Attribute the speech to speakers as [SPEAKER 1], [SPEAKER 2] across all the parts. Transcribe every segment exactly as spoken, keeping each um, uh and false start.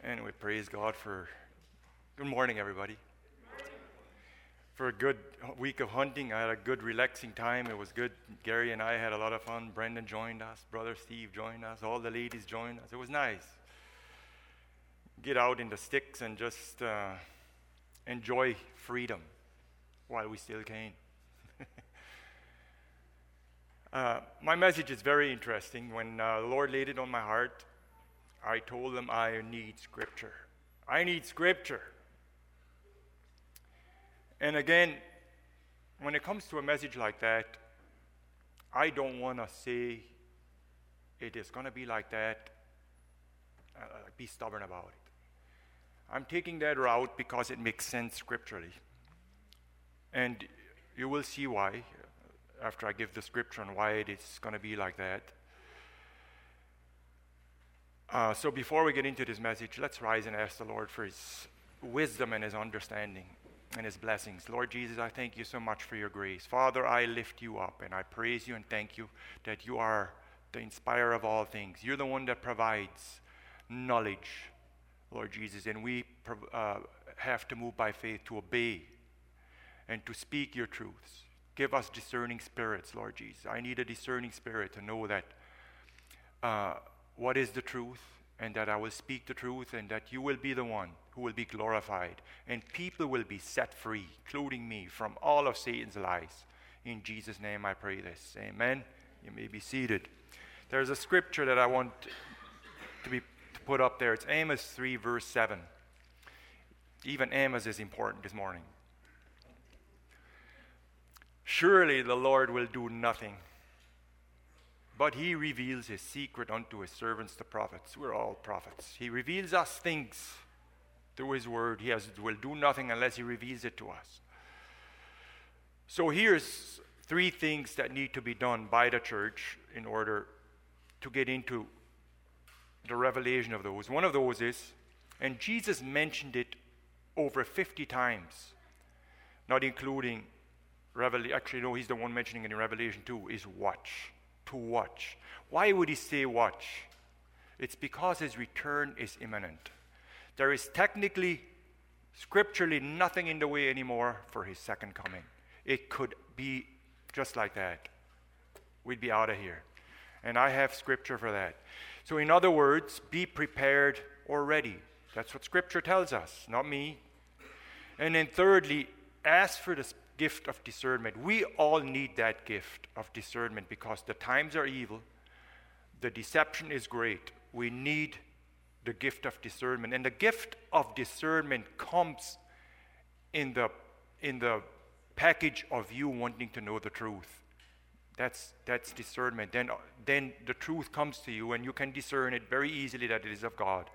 [SPEAKER 1] And we praise God for, good morning, everybody. For a good week of hunting. I had a good relaxing time. It was good. Gary and I had a lot of fun. Brendan joined us. Brother Steve joined us. All the ladies joined us. It was nice. Get out in the sticks and just uh, enjoy freedom while we still can. uh, my message is very interesting. When uh, the Lord laid it on my heart, I told him I need Scripture. I need Scripture. And again, when it comes to a message like that, I don't want to say it is going to be like that, uh, be stubborn about it. I'm taking that route because it makes sense scripturally. And you will see why after I give the scripture on why it is going to be like that. Uh, so before we get into this message, let's rise and ask the Lord for his wisdom and his understanding and his blessings. Lord Jesus, I thank you so much for your grace. Father, I lift you up and I praise you and thank you that you are the inspirer of all things. You're the one that provides knowledge, Lord Jesus, and we uh, have to move by faith to obey and to speak your truths. Give us discerning spirits, Lord Jesus. I need a discerning spirit to know that uh, what is the truth, and that I will speak the truth, and that you will be the one who will be glorified, and people will be set free, including me, from all of Satan's lies. In Jesus' name I pray this. Amen. You may be seated. There's a scripture that I want to be to put up there. It's Amos three, verse seven. Even Amos is important this morning. Surely the Lord will do nothing, but he reveals his secret unto his servants, the prophets. We're all prophets. He reveals us things through his word. He has, will do nothing unless he reveals it to us. So here's three things that need to be done by the church in order to get into the revelation of those. One of those is, and Jesus mentioned it over fifty times, not including Revelation. Actually, no, he's the one mentioning it in Revelation two, is watch. To watch. Why would he say watch? It's because his return is imminent. There is technically, scripturally, nothing in the way anymore for his second coming. It could be just like that. We'd be out of here. And I have scripture for that. So in other words, be prepared or ready. That's what scripture tells us, not me. And then thirdly, ask for the gift of discernment. We all need that gift of discernment because the times are evil. The deception is great. We need the gift of discernment. And the gift of discernment comes in the in the package of you wanting to know the truth. That's that's discernment. Then then the truth comes to you and you can discern it very easily that it is of God.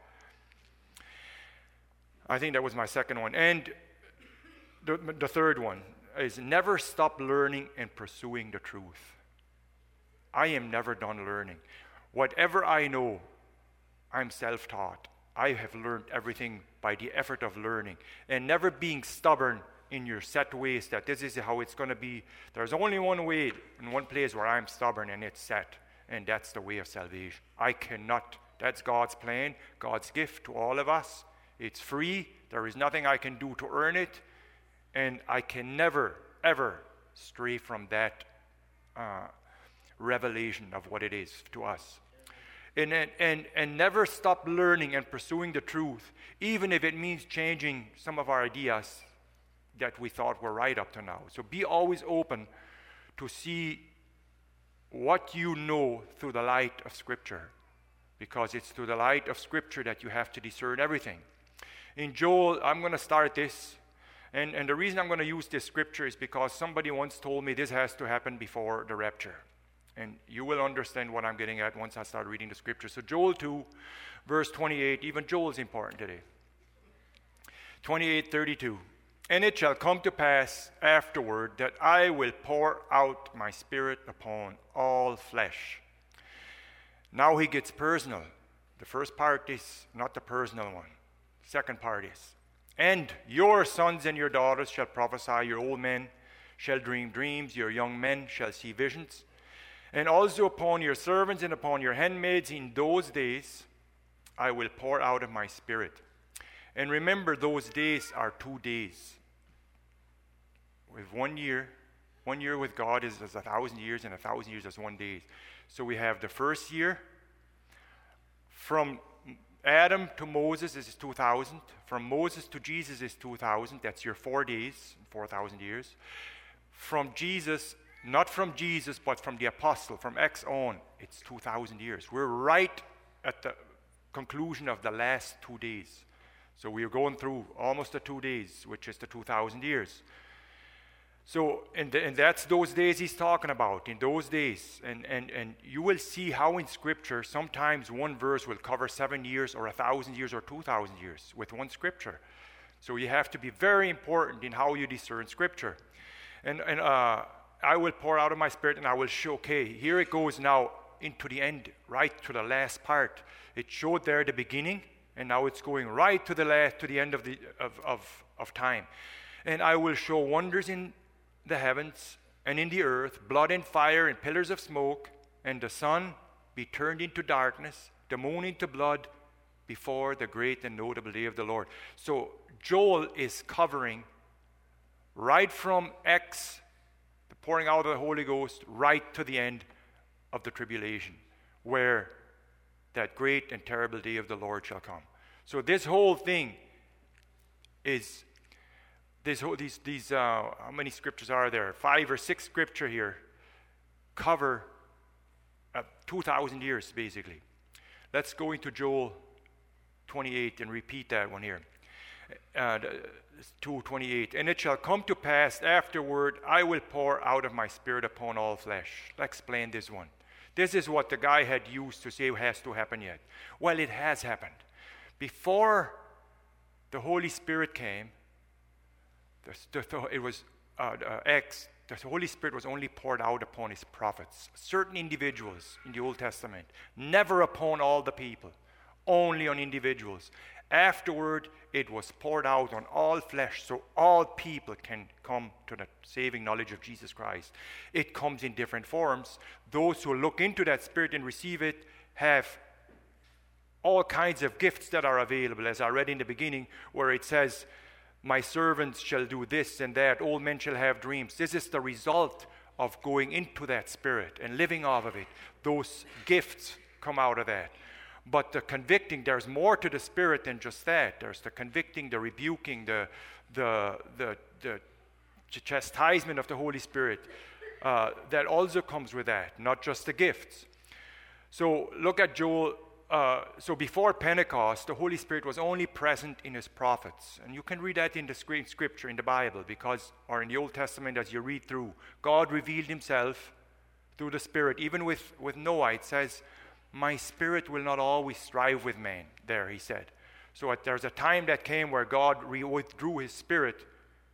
[SPEAKER 1] I think that was my second one. And the, the third one is never stop learning and pursuing the truth. I am never done learning. Whatever I know, I'm self-taught. I have learned everything by the effort of learning and never being stubborn in your set ways that this is how it's going to be. There's only one way and one place where I'm stubborn and it's set, and that's the way of salvation. I cannot. That's God's plan, God's gift to all of us. It's free. There is nothing I can do to earn it. And I can never, ever stray from that uh, revelation of what it is to us. And, and, and never stop learning and pursuing the truth, even if it means changing some of our ideas that we thought were right up to now. So be always open to see what you know through the light of Scripture, because it's through the light of Scripture that you have to discern everything. In Joel, I'm going to start this. And, and the reason I'm going to use this scripture is because somebody once told me this has to happen before the rapture. And you will understand what I'm getting at once I start reading the scripture. So Joel two, verse twenty-eight, even Joel is important today. twenty-eight thirty-two. And it shall come to pass afterward that I will pour out my spirit upon all flesh. Now he gets personal. The first part is not the personal one. The second part is, and your sons and your daughters shall prophesy, your old men shall dream dreams, your young men shall see visions. And also upon your servants and upon your handmaids in those days I will pour out of my Spirit. And remember, those days are two days. With one year, one year with God is as a thousand years, and a thousand years as one day. So we have the first year. From Adam to Moses is two thousand. From Moses to Jesus is two thousand. That's your four days, four thousand years. From Jesus, not from Jesus, but from the apostle, from X on, it's two thousand years. We're right at the conclusion of the last two days. So we are going through almost the two days, which is the two thousand years. So, and, the, and that's those days he's talking about, in those days. And, and, and you will see how in Scripture, sometimes one verse will cover seven years or a thousand years or two thousand years with one Scripture. So you have to be very important in how you discern Scripture. And, and uh, I will pour out of my Spirit, and I will show, okay, here it goes now into the end, right to the last part. It showed there the beginning, and now it's going right to the last, to the end of the of, of, of time. And I will show wonders in the heavens and in the earth, blood and fire and pillars of smoke, and the sun be turned into darkness, the moon into blood, before the great and notable day of the Lord. So Joel is covering right from X, the pouring out of the Holy Ghost, right to the end of the tribulation, where that great and terrible day of the Lord shall come. So this whole thing is, this whole, these, these uh, how many scriptures are there? Five or six scripture here cover uh, two thousand years, basically. Let's go into Joel twenty-eight and repeat that one here. Uh, two twenty-eight. And it shall come to pass afterward, I will pour out of my Spirit upon all flesh. Let's explain this one. This is what the guy had used to say has to happen yet. Well, it has happened. Before the Holy Spirit came, the, the, it was uh, uh, X, the Holy Spirit was only poured out upon his prophets, certain individuals in the Old Testament, never upon all the people, only on individuals. Afterward, it was poured out on all flesh, so all people can come to the saving knowledge of Jesus Christ. It comes in different forms. Those who look into that Spirit and receive it have all kinds of gifts that are available, as I read in the beginning, where it says, my servants shall do this and that, old men shall have dreams. This is the result of going into that Spirit and living off of it. Those gifts come out of that. But the convicting, there's more to the Spirit than just that. There's the convicting, the rebuking, the the the, the chastisement of the Holy Spirit. Uh, that also comes with that, not just the gifts. So look at Joel. Uh, so before Pentecost, the Holy Spirit was only present in his prophets. And you can read that in the scripture, in the Bible, because, or in the Old Testament as you read through. God revealed himself through the Spirit. Even with, with Noah, it says, my Spirit will not always strive with man. There, he said. So at, there's a time that came where God re- withdrew his Spirit,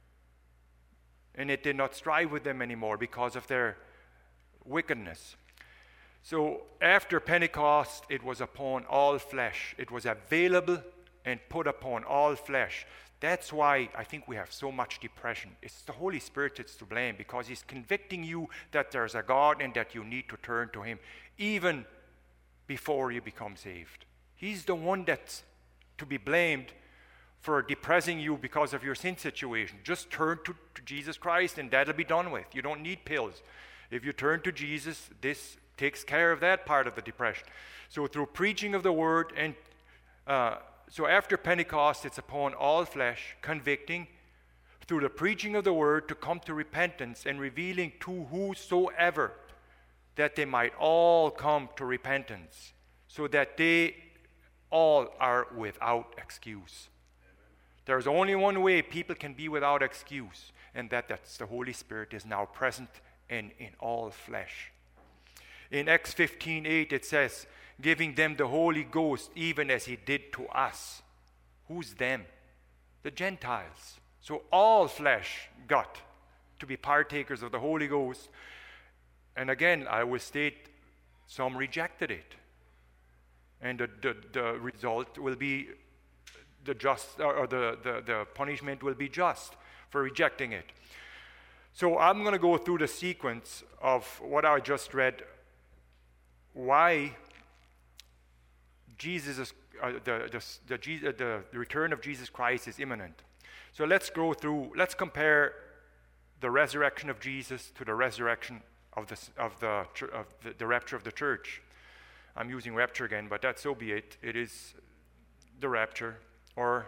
[SPEAKER 1] and it did not strive with them anymore because of their wickedness. So after Pentecost, it was upon all flesh. It was available and put upon all flesh. That's why I think we have so much depression. It's the Holy Spirit that's to blame, because he's convicting you that there's a God and that you need to turn to him, even before you become saved. He's the one that's to be blamed for depressing you because of your sin situation. Just turn to, to Jesus Christ and that'll be done with. You don't need pills. If you turn to Jesus, this takes care of that part of the depression. So through preaching of the word, and uh, so after Pentecost, it's upon all flesh, convicting through the preaching of the word to come to repentance, and revealing to whosoever that they might all come to repentance, so that they all are without excuse. There's only one way people can be without excuse, and that that's the Holy Spirit is now present in, in all flesh. In Acts fifteen eight, it says, giving them the Holy Ghost, even as he did to us. Who's them? The Gentiles. So all flesh got to be partakers of the Holy Ghost. And again, I will state, some rejected it. And the, the, the result will be the just, or the, the, the punishment will be just for rejecting it. So I'm going to go through the sequence of what I just read, why Jesus is, uh, the, the, the, Jesus, the, the return of Jesus Christ is imminent. So let's go through, let's compare the resurrection of Jesus to the resurrection of the, of the, of the, the rapture of the church. I'm using rapture again, but that so be it. It is the rapture, or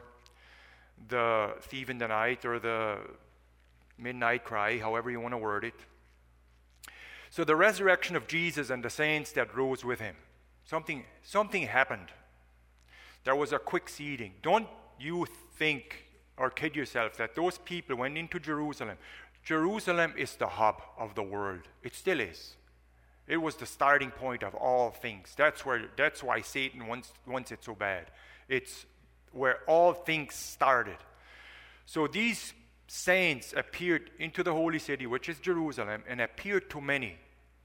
[SPEAKER 1] the thief in the night, or the midnight cry, however you want to word it. So the resurrection of Jesus and the saints that rose with him. Something, something happened. There was a quick seeding. Don't you think or kid yourself that those people went into Jerusalem. Jerusalem is the hub of the world. It still is. It was the starting point of all things. That's where. That's why Satan wants, wants it so bad. It's where all things started. So these saints appeared into the holy city, which is Jerusalem, and appeared to many.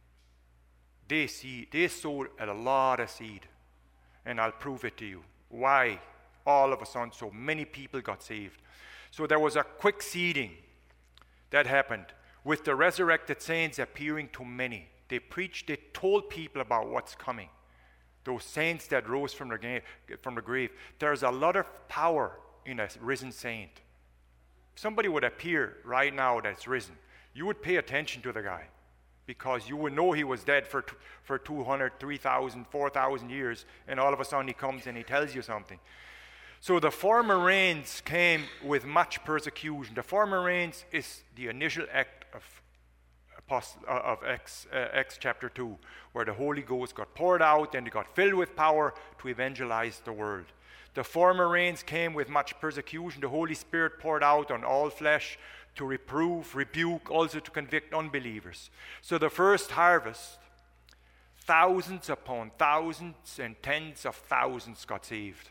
[SPEAKER 1] They see, they sowed a lot of seed, and I'll prove it to you. Why all of a sudden so many people got saved? So there was a quick seeding that happened with the resurrected saints appearing to many. They preached, they told people about what's coming. Those saints that rose from the, ga- from the grave. There's a lot of power in a risen saint. If somebody would appear right now that's risen, you would pay attention to the guy, because you would know he was dead for, for two hundred, three thousand, four thousand years, and all of a sudden he comes and he tells you something. So the former rains came with much persecution. The former rains is the initial act of Apostle, uh, of Acts, uh, Acts chapter two, where the Holy Ghost got poured out and it got filled with power to evangelize the world. The former rains came with much persecution. The Holy Spirit poured out on all flesh to reprove, rebuke, also to convict unbelievers. So the first harvest, thousands upon thousands and tens of thousands got saved.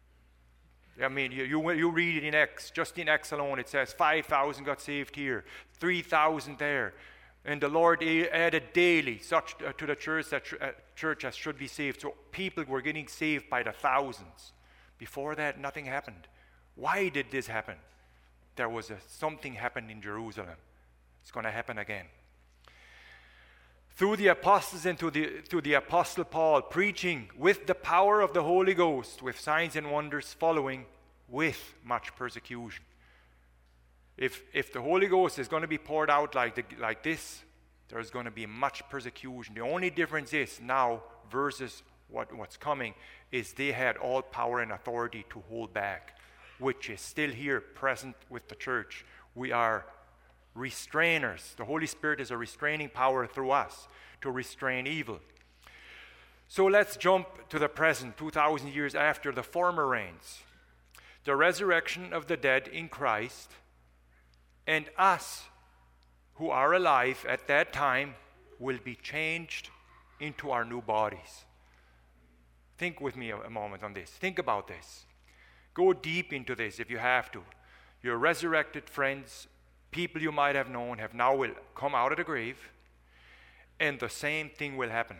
[SPEAKER 1] I mean, you, you, you read it in Acts, just in Acts alone, it says five thousand got saved here, three thousand there. And the Lord added daily such uh, to the church that uh, church as should be saved. So people were getting saved by the thousands. Before that, nothing happened. Why did this happen? There was a, something happened in Jerusalem. It's going to happen again. Through the apostles and through the, through the apostle Paul, preaching with the power of the Holy Ghost, with signs and wonders following, with much persecution. If, if the Holy Ghost is going to be poured out like, the, like this, there's going to be much persecution. The only difference is now versus what, what's coming is they had all power and authority to hold back, which is still here present with the church. We are restrainers. The Holy Spirit is a restraining power through us to restrain evil. So let's jump to the present, two thousand years after the former rains. The resurrection of the dead in Christ, and us who are alive at that time will be changed into our new bodies. Think with me a moment on this. Think about this. Go deep into this if you have to. Your resurrected friends, people you might have known, have now will come out of the grave, and the same thing will happen.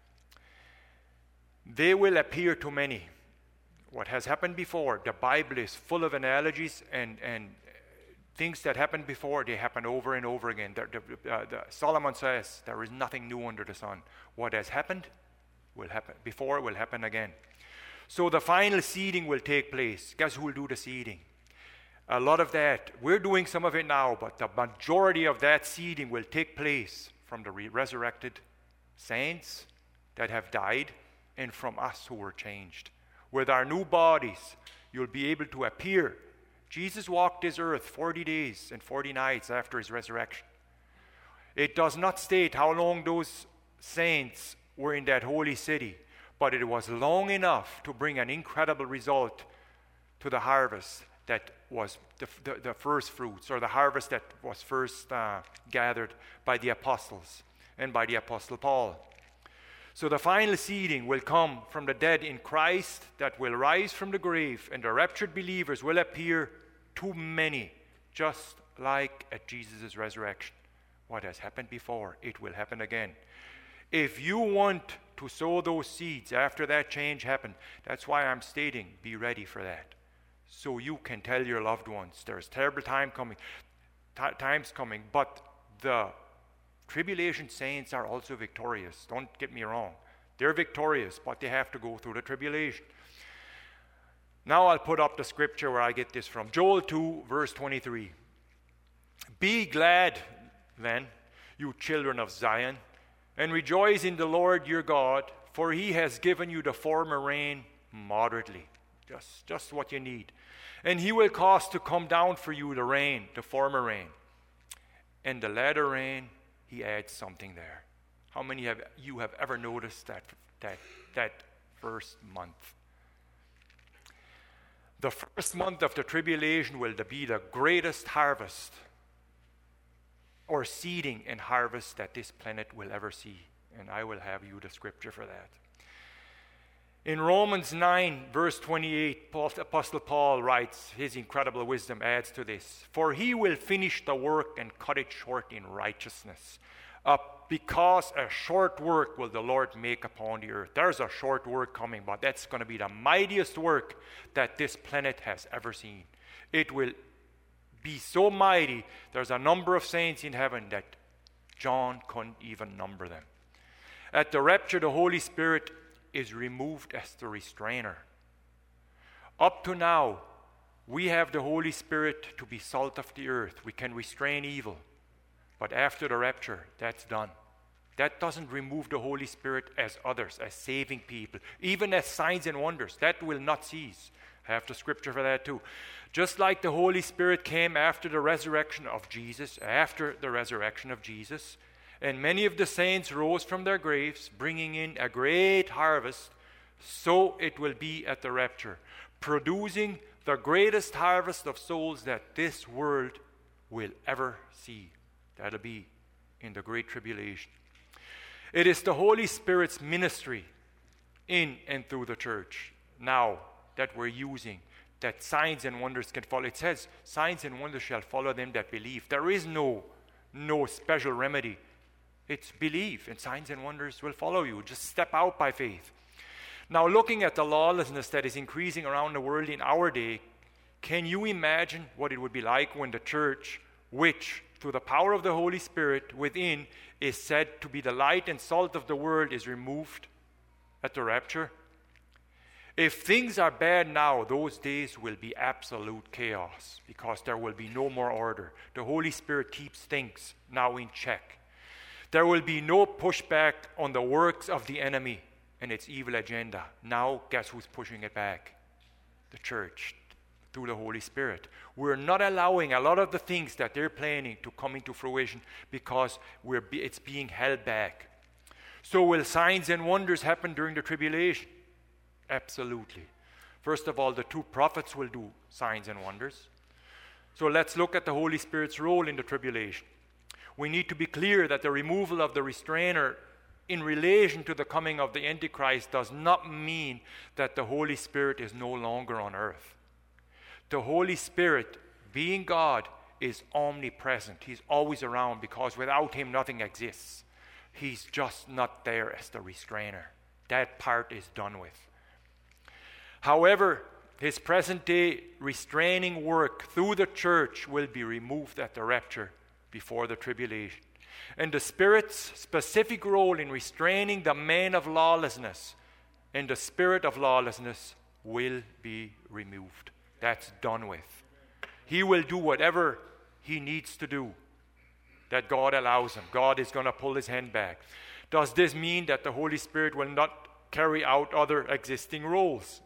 [SPEAKER 1] They will appear to many. What has happened before, the Bible is full of analogies and, and things that happened before, they happen over and over again. The, the, uh, the, Solomon says there is nothing new under the sun. What has happened will happen before, it will happen again. So the final seeding will take place. Guess who will do the seeding? A lot of that, we're doing some of it now, but the majority of that seeding will take place from the re- resurrected saints that have died and from us who were changed. With our new bodies, you'll be able to appear. Jesus walked this earth forty days and forty nights after his resurrection. It does not state how long those saints were in that holy city, but it was long enough to bring an incredible result to the harvest that was the, the, the first fruits, or the harvest that was first uh, gathered by the apostles and by the apostle Paul. So the final seeding will come from the dead in Christ that will rise from the grave, and the raptured believers will appear to many, just like at Jesus' resurrection. What has happened before, it will happen again. If you want to sow those seeds after that change happened, that's why I'm stating, be ready for that. So you can tell your loved ones, there's terrible time coming, t- times coming, but the tribulation saints are also victorious. Don't get me wrong. They're victorious, but they have to go through the tribulation. Now I'll put up the scripture where I get this from. Joel two, verse twenty-three. Be glad, then, you children of Zion, and rejoice in the Lord your God, for he has given you the former rain moderately. Just, just what you need. And he will cause to come down for you the rain, the former rain. And the latter rain, he adds something there. How many of you have ever noticed that, that, that first month? The first month of the tribulation will be the greatest harvest or seeding and harvest that this planet will ever see. And I will have you the scripture for that. In Romans nine, verse twenty-eight, Paul, Apostle Paul writes, his incredible wisdom adds to this. For he will finish the work and cut it short in righteousness. Uh, because a short work will the Lord make upon the earth. There's a short work coming, but that's going to be the mightiest work that this planet has ever seen. It will be so mighty, there's a number of saints in heaven that John couldn't even number them. At the rapture, the Holy Spirit is removed as the restrainer. Up to now, we have the Holy Spirit to be salt of the earth. We can restrain evil. But after the rapture, that's done. That doesn't remove the Holy Spirit as others, as saving people, even as signs and wonders. That will not cease. I have the scripture for that too. Just like the Holy Spirit came after the resurrection of Jesus, after the resurrection of Jesus, and many of the saints rose from their graves, bringing in a great harvest, so it will be at the rapture, producing the greatest harvest of souls that this world will ever see. That'll be in the Great Tribulation. It is the Holy Spirit's ministry in and through the church now that we're using, that signs and wonders can follow. It says, signs and wonders shall follow them that believe. There is no, no special remedy. It's believe, and signs and wonders will follow you. Just step out by faith. Now, looking at the lawlessness that is increasing around the world in our day, can you imagine what it would be like when the church, which through the power of the Holy Spirit within is said to be the light and salt of the world, is removed at the rapture? If things are bad now, those days will be absolute chaos because there will be no more order. The Holy Spirit keeps things now in check. There will be no pushback on the works of the enemy and its evil agenda. Now, guess who's pushing it back? The church, through the Holy Spirit. We're not allowing a lot of the things that they're planning to come into fruition because we're be, it's being held back. So will signs and wonders happen during the tribulation? Absolutely. First of all, the two prophets will do signs and wonders. So let's look at the Holy Spirit's role in the tribulation. We need to be clear that the removal of the restrainer in relation to the coming of the Antichrist does not mean that the Holy Spirit is no longer on earth. The Holy Spirit, being God, is omnipresent. He's always around because without him nothing exists. He's just not there as the restrainer. That part is done with. However, his present day restraining work through the church will be removed at the rapture before the tribulation. And the Spirit's specific role in restraining the man of lawlessness and the spirit of lawlessness will be removed. That's done with. He will do whatever he needs to do that God allows him. God is going to pull his hand back. Does this mean that the Holy Spirit will not carry out other existing roles?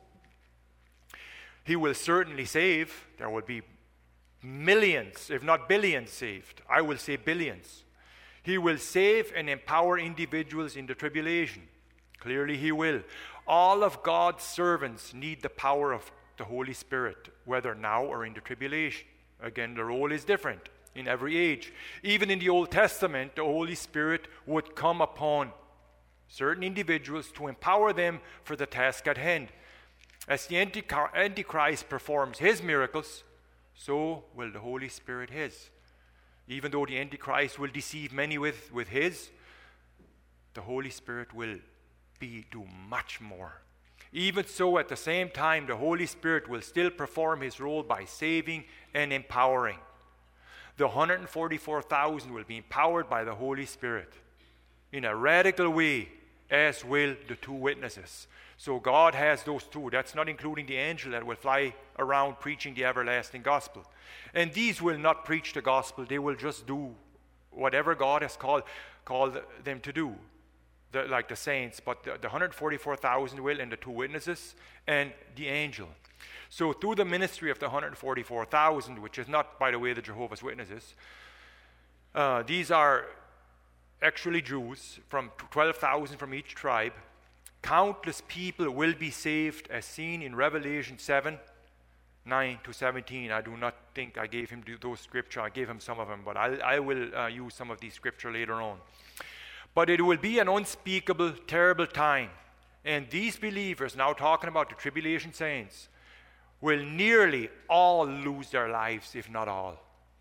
[SPEAKER 1] He will certainly save. There will be millions, if not billions, saved. I will say billions. He will save and empower individuals in the tribulation. Clearly he will. All of God's servants need the power of the Holy Spirit, whether now or in the tribulation. Again, the role is different in every age. Even in the Old Testament, the Holy Spirit would come upon certain individuals to empower them for the task at hand. As the Antichrist performs his miracles, so will the Holy Spirit his. Even though the Antichrist will deceive many with, with his, the Holy Spirit will be do much more. Even so, at the same time, the Holy Spirit will still perform his role by saving and empowering. The one hundred forty-four thousand will be empowered by the Holy Spirit in a radical way, as will the two witnesses. So God has those two. That's not including the angel that will fly around preaching the everlasting gospel. And these will not preach the gospel. They will just do whatever God has called, called them to do, the, like the saints. But the, the one hundred forty-four thousand will, and the two witnesses, and the angel. So through the ministry of the one hundred forty-four thousand, which is not, by the way, the Jehovah's Witnesses, uh, these are actually Jews, from twelve thousand from each tribe. Countless people will be saved, as seen in Revelation seven, nine to seventeen. I do not think I gave him those scripture. I gave him some of them, but I, I will uh, use some of these scripture later on. But it will be an unspeakable, terrible time. And these believers, now talking about the tribulation saints, will nearly all lose their lives, if not all.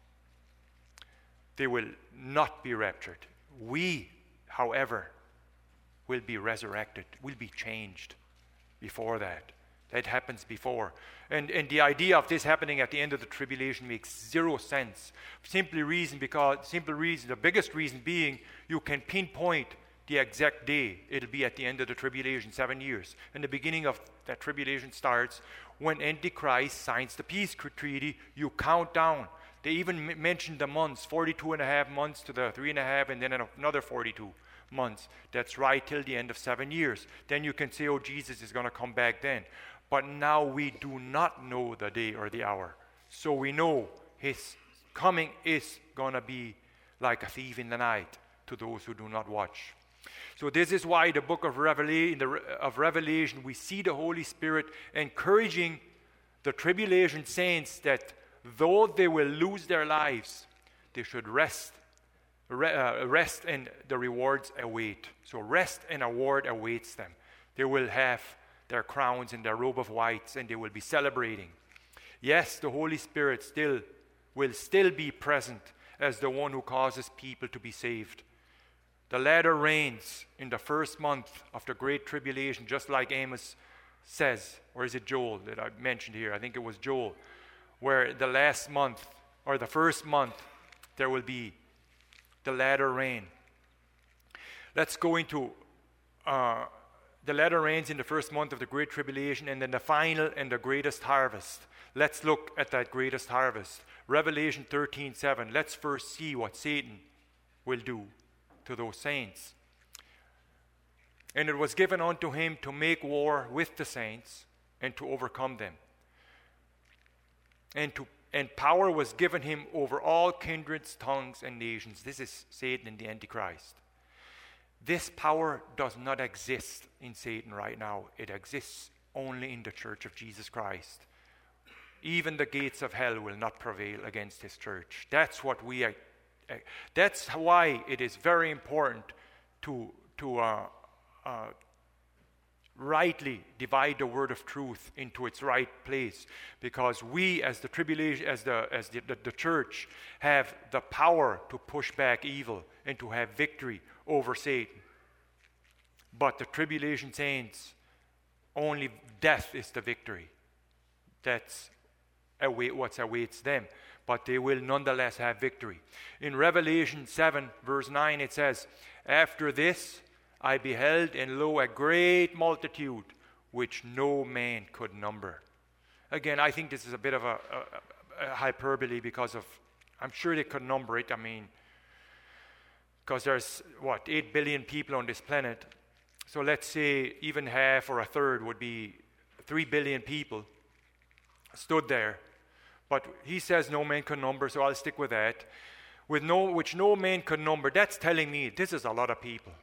[SPEAKER 1] They will not be raptured. We, however, will be resurrected, will be changed before that. That happens before. And, and the idea of this happening at the end of the tribulation makes zero sense. Simply reason because, simple reason, the biggest reason being, you can pinpoint the exact day. It'll be at the end of the tribulation, seven years. And the beginning of that tribulation starts when Antichrist signs the peace treaty. You count down. They even m- mentioned the months, forty-two and a half months to the three and a half, and then another forty-two months. That's right till the end of seven years. Then you can say, oh, Jesus is going to come back then. But now we do not know the day or the hour. So we know his coming is going to be like a thief in the night to those who do not watch. So this is why the book of Revelation, in the, of Revelation, we see the Holy Spirit encouraging the tribulation saints that though they will lose their lives, they should rest, re, uh, rest and the rewards await. So rest and award awaits them. They will have their crowns and their robe of whites, and they will be celebrating. Yes, the Holy Spirit still will still be present as the one who causes people to be saved. The latter rains in the first month of the Great Tribulation, just like Amos says, or is it Joel that I mentioned here? I think it was Joel, where the last month, or the first month, there will be the latter rain. Let's go into uh, the latter rains in the first month of the Great Tribulation, and then the final and the greatest harvest. Let's look at that greatest harvest. Revelation thirteen seven. Let's first see what Satan will do to those saints. And it was given unto him to make war with the saints and to overcome them. And to and power was given him over all kindreds, tongues, and nations. This is Satan and the Antichrist. This power does not exist in Satan right now. It exists only in the church of Jesus Christ. Even the gates of hell will not prevail against his church. That's what we are. That's why it is very important to to uh, uh, rightly divide the word of truth into its right place, because we, as the tribulation, as the as the, the, the church, have the power to push back evil and to have victory over Satan. But the tribulation saints, only death is the victory. That's await what awaits them. But they will nonetheless have victory. In Revelation seven, verse nine, it says, after this I beheld, and lo, a great multitude, which no man could number. Again, I think this is a bit of a, a, a hyperbole, because of, I'm sure they could number it. I mean, because there's, what, eight billion people on this planet. So let's say even half or a third would be three billion people stood there. But he says no man can number, so I'll stick with that. With no, which no man can number, that's telling me this is a lot of people.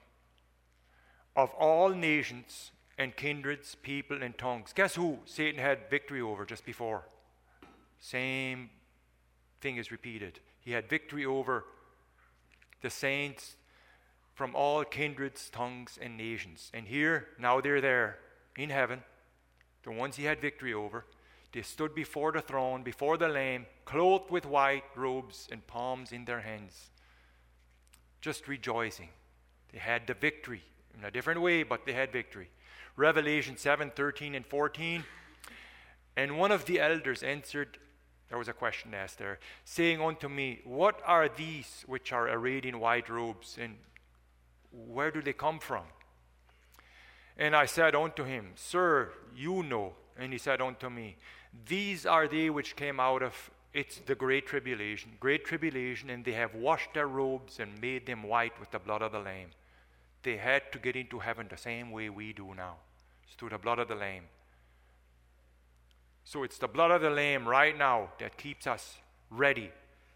[SPEAKER 1] Of all nations and kindreds, people and tongues. Guess who Satan had victory over just before? Same thing is repeated. He had victory over the saints from all kindreds, tongues, and nations. And here, now they're there in heaven, the ones he had victory over. They stood before the throne, before the Lamb, clothed with white robes and palms in their hands, just rejoicing. They had the victory in a different way, but they had victory. Revelation seven, thirteen and fourteen. And one of the elders answered, there was a question asked there, saying unto me, what are these which are arrayed in white robes, and where do they come from? And I said unto him, Sir, you know. And he said unto me, These are they which came out of it's the great tribulation, great tribulation, and they have washed their robes and made them white with the blood of the Lamb. They had to get into heaven the same way we do now. It's through the blood of the Lamb. So it's the blood of the Lamb right now that keeps us ready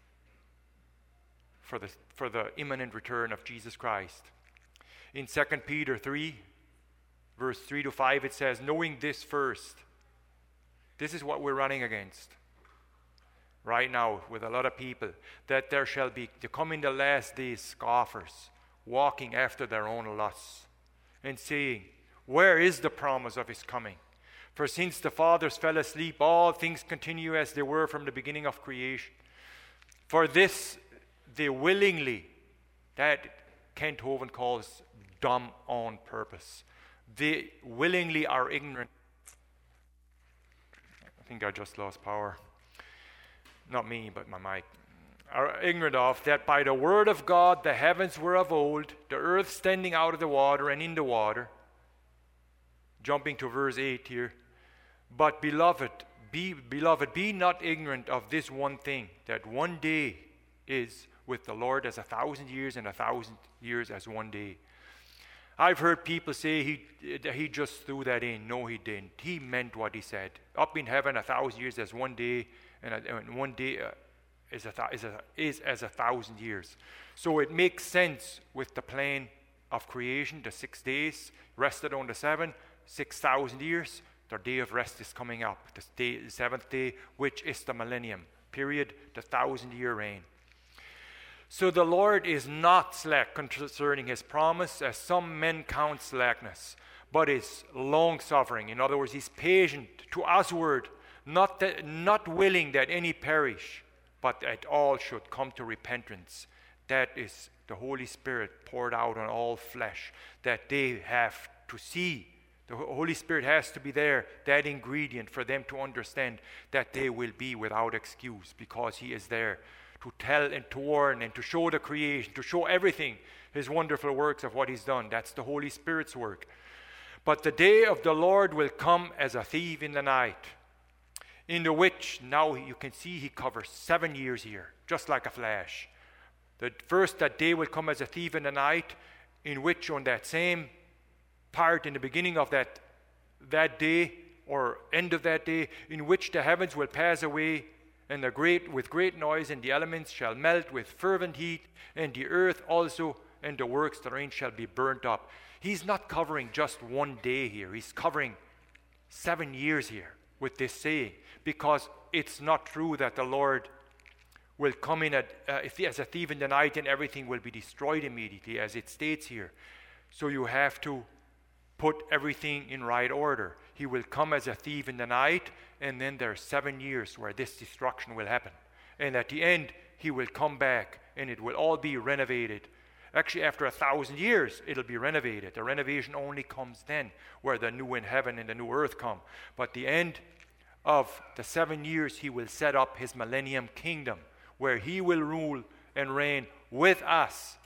[SPEAKER 1] for the, for the imminent return of Jesus Christ. In Second Peter three, verse three to five, it says, knowing this first, this is what we're running against right now with a lot of people, that there shall be, to come in the last days, scoffers, walking after their own lusts, and saying, where is the promise of his coming? For since the fathers fell asleep, all things continue as they were from the beginning of creation. For this they willingly, that Kent Hovind calls dumb on purpose. They willingly are ignorant. I think I just lost power. Not me, but my mic. Are ignorant of that by the word of God the heavens were of old, the earth standing out of the water and in the water. Jumping to verse eight here. But beloved, be beloved, be not ignorant of this one thing, that one day is with the Lord as a thousand years, and a thousand years as one day. I've heard people say he he just threw that in. No, he didn't. He meant what he said. Up in heaven, a thousand years as one day, and, a, and one day uh, is, a th- is, a, is as a thousand years. So it makes sense with the plan of creation, the six days, rested on the seven, six thousand years. Their day of rest is coming up, the, day, the seventh day, which is the millennium period, the thousand-year reign. So the Lord is not slack concerning his promise, as some men count slackness, but is long-suffering. In other words, he's patient to usward, not, that, not willing that any perish, but that all should come to repentance. That is the Holy Spirit poured out on all flesh, that they have to see. The Holy Spirit has to be there, that ingredient, for them to understand that they will be without excuse, because he is there to tell and to warn and to show the creation, to show everything, his wonderful works of what he's done. That's the Holy Spirit's work. But the day of the Lord will come as a thief in the night, in the which, now you can see he covers seven years here, just like a flash. The first, that day will come as a thief in the night, in which on that same part in the beginning of that that day, or end of that day, in which the heavens will pass away, and the great with great noise, and the elements shall melt with fervent heat, and the earth also and the works therein shall be burnt up. He's not covering just one day here. He's covering seven years here with this saying, because it's not true that the Lord will come in at, uh, if he, as a thief in the night, and everything will be destroyed immediately, as it states here. So you have to put everything in right order. He will come as a thief in the night, and then there are seven years where this destruction will happen. And at the end, he will come back, and it will all be renovated. Actually, after a thousand years, it'll be renovated. The renovation only comes then, where the new heaven and the new earth come. But the end of the seven years, he will set up his millennium kingdom, where he will rule and reign with us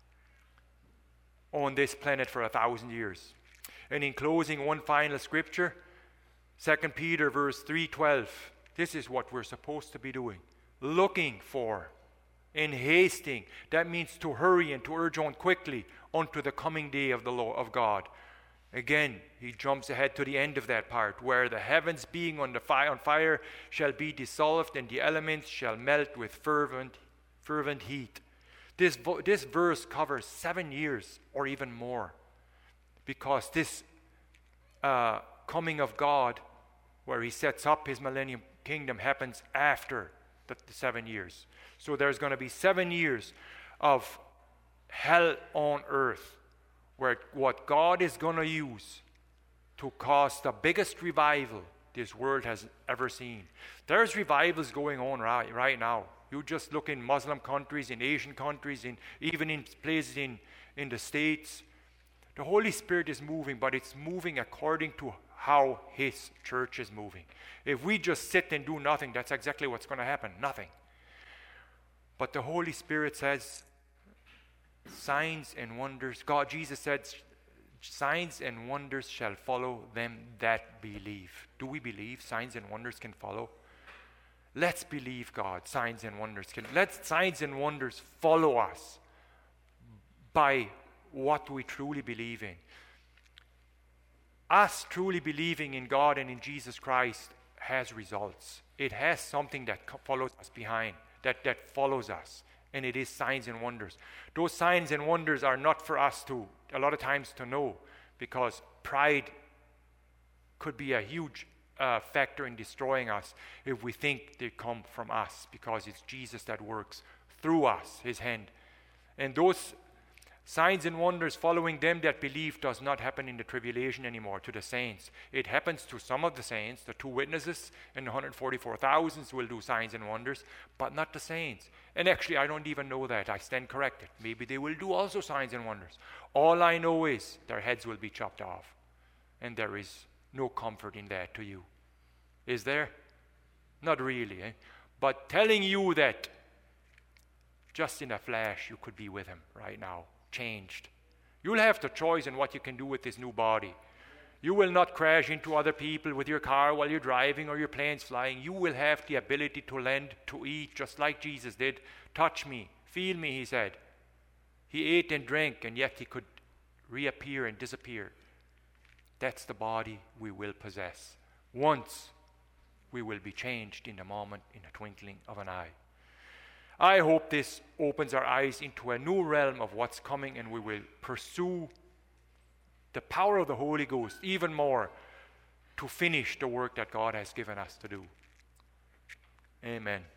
[SPEAKER 1] on this planet for a thousand years. And in closing, one final scripture, Second Peter verse three twelve. This is what we're supposed to be doing. Looking for and hasting. That means to hurry and to urge on quickly unto the coming day of the Lord of God. Again, he jumps ahead to the end of that part, where the heavens being on the fire on fire shall be dissolved, and the elements shall melt with fervent fervent heat. This this verse covers seven years or even more. Because this uh, coming of God, where he sets up his millennium kingdom, happens after the, the seven years. So there's going to be seven years of hell on earth, where what God is going to use to cause the biggest revival this world has ever seen. There's revivals going on right, right now. You just look in Muslim countries, in Asian countries, in even in places in, in the States. The Holy Spirit is moving, but it's moving according to how his church is moving. If we just sit and do nothing, that's exactly what's going to happen, nothing. But the Holy Spirit says, signs and wonders. God, Jesus said, signs and wonders shall follow them that believe. Do we believe signs and wonders can follow? Let's believe God. Signs and wonders can. Let signs and wonders follow us by what we truly believe in. Us truly believing in God and in Jesus Christ has results. It has something that follows us behind, that, that follows us, and it is signs and wonders. Those signs and wonders are not for us to, a lot of times, to know, because pride could be a huge uh, factor in destroying us if we think they come from us, because it's Jesus that works through us, his hand. And those signs and wonders following them that believe does not happen in the tribulation anymore to the saints. It happens to some of the saints. The two witnesses and the one hundred forty-four thousand will do signs and wonders, but not the saints. And actually, I don't even know that. I stand corrected. Maybe they will do also signs and wonders. All I know is their heads will be chopped off. And there is no comfort in that to you. Is there? Not really. Eh? But telling you that just in a flash you could be with him right now. Changed. You'll have the choice in what you can do with this new body. You will not crash into other people with your car while you're driving or your plane's flying. You will have the ability to lend, to eat, just like Jesus did. Touch me, feel me, he said. He ate and drank, and yet he could reappear and disappear. That's the body we will possess. Once we will be changed in a moment, in a twinkling of an eye. I hope this opens our eyes into a new realm of what's coming, and we will pursue the power of the Holy Ghost even more to finish the work that God has given us to do. Amen.